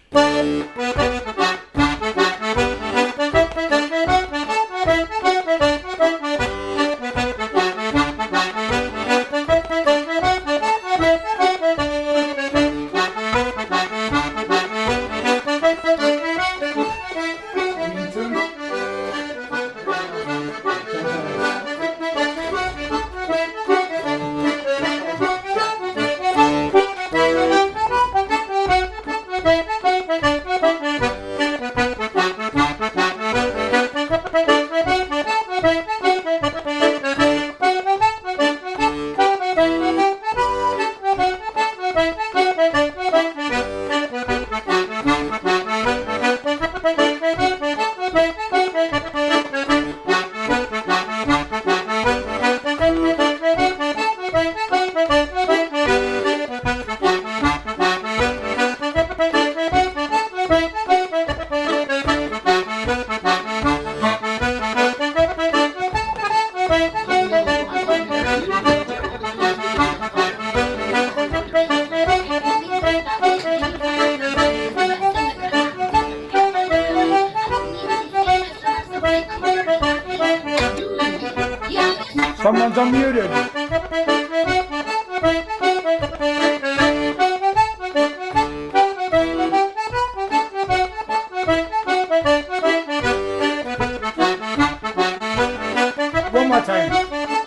Someone's unmuted. One more time.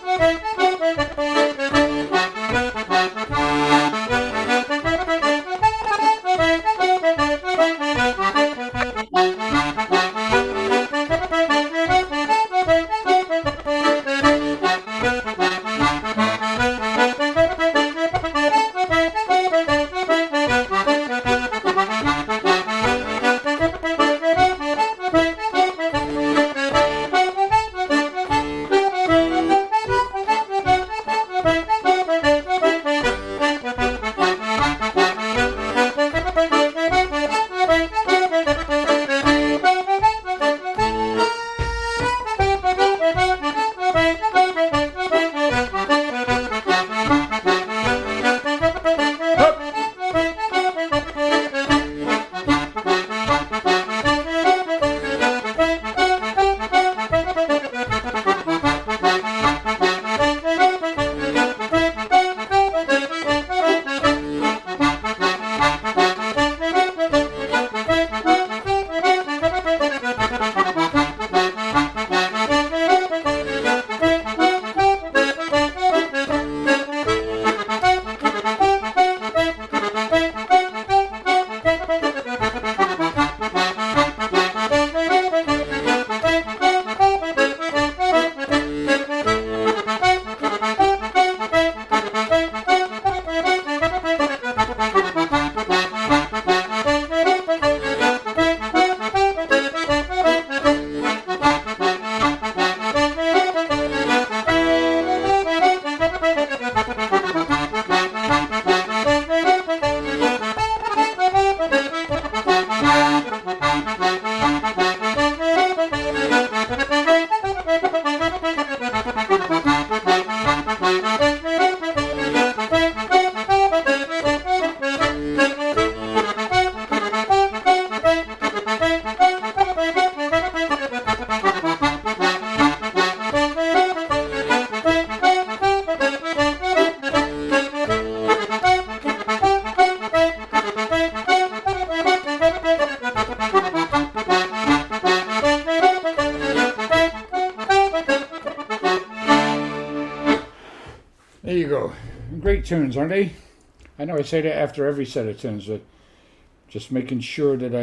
There you go. Great tunes, aren't they? I know I say that after every set of tunes, but just making sure that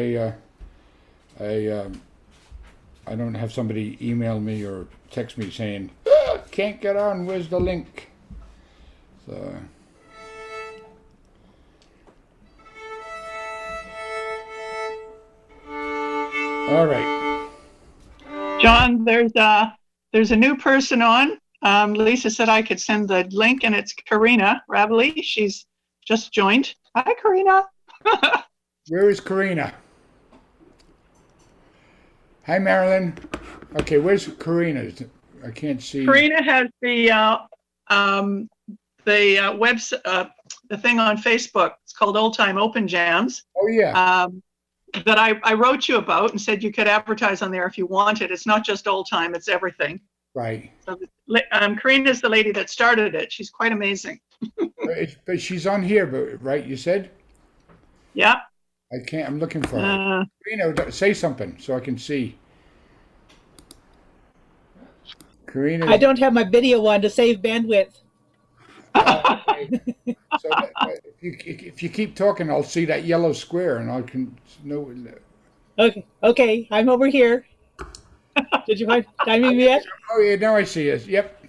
I don't have somebody email me or text me saying, can't get on, where's the link? So all right. John, there's a new person on. Lisa said I could send the link, and it's Karina Ravely. She's just joined. Hi, Karina. Where is Karina? Hi, Marilyn. Okay, where's Karina? I can't see. Karina has the website, the thing on Facebook. It's called Old Time Open Jams. Oh yeah. that I wrote you about and said you could advertise on there if you wanted. It's not just old time, it's everything. Right. So Karina's the lady that started it. She's quite amazing. But she's on here, but right, you said? Yeah. I can't, I'm looking for her. Karina, say something so I can see. Karina. I don't have my video on to save bandwidth. Okay. So if you keep talking, I'll see that yellow square and I can know. Okay, I'm over here. Did you find me yet? Oh yeah, now I see it. Yep.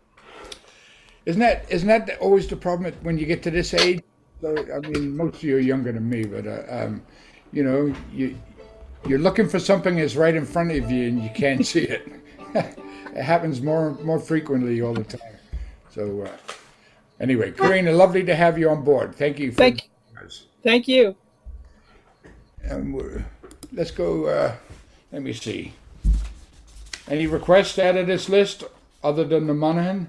Isn't that always the problem when you get to this age? So, I mean, most of you are younger than me, but you know, you're looking for something that's right in front of you and you can't see it. It happens more frequently all the time. So anyway, Karina, lovely to have you on board. Thank you. Thank you. Let's go. Let me see. Any requests out of this list other than the Monaghan?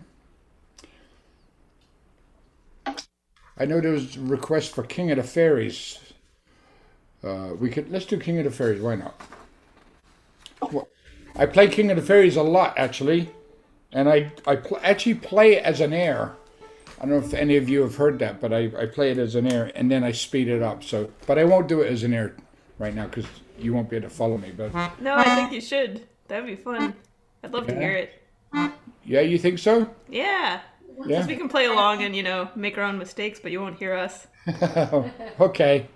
I know there was a request for King of the Fairies. Let's do King of the Fairies. Why not? Well, I play King of the Fairies a lot actually, and I actually play it as an air. I don't know if any of you have heard that, but I play it as an air and then I speed it up. So, but I won't do it as an air right now because you won't be able to follow me. But no, I think you should. That'd be fun. I'd love to hear it. Yeah, you think so? Yeah. Yeah. Because we can play along and, make our own mistakes, but you won't hear us. Okay.